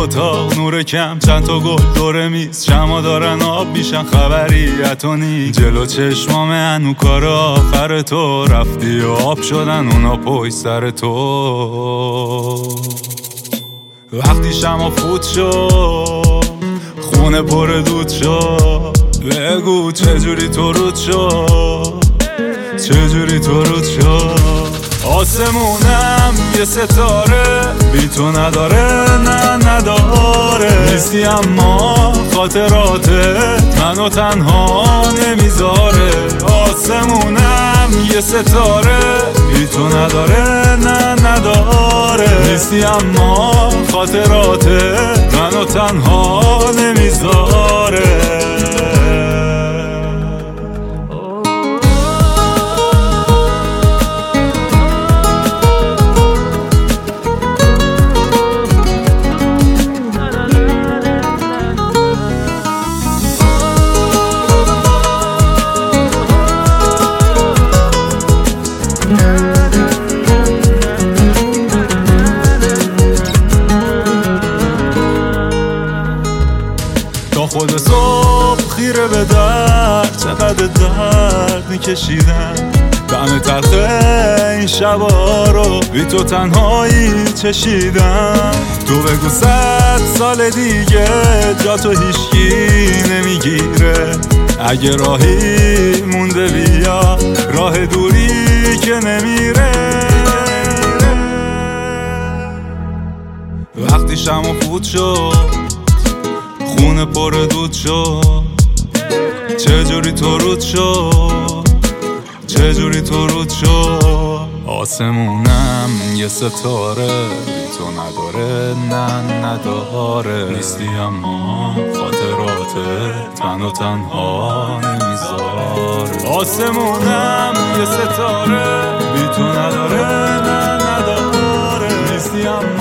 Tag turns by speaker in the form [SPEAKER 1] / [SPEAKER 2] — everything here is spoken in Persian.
[SPEAKER 1] اتاق نور کم، چند تا گل دور میز، شما دارن آب میشن، خبریت و نی جلو چشمام هنو کار آخر تو رفتی و آب شدن اونا پشت سر تو. وقتی شما فوت شد خونه پر دود شد، بگو چجوری تو رود شد، چجوری تو رود شد. آسمونم یه ستاره بی تو نداره، نه نداره، نیستی اما خاطراتت منو تنها نمیذاره. آسمونم یه ستاره بی تو نداره، نه نداره، نیستی اما خاطراتت منو تنها نمیذاره. تا خود صبح خیره به درد، چقدر درد میکشیدم، دم تلخ این شبا رو بی تو تنهایی چشیدم. تو بگو 100 سال دیگه جا تو هیچکی نمیگیره، اگه راهی مونده بیا، راه دوری که نمیره. وقتی شما فوت شد خونه پر دود شد، چجوری تو رود شد، چجوری تو رود شد. آسمونم یه ستاره بی تو نداره، نه نداره، نیستی اما خاطراتت منو تنها نمیذاره. آسمونم یه ستاره بی تو نداره، نه نداره، نیستی اما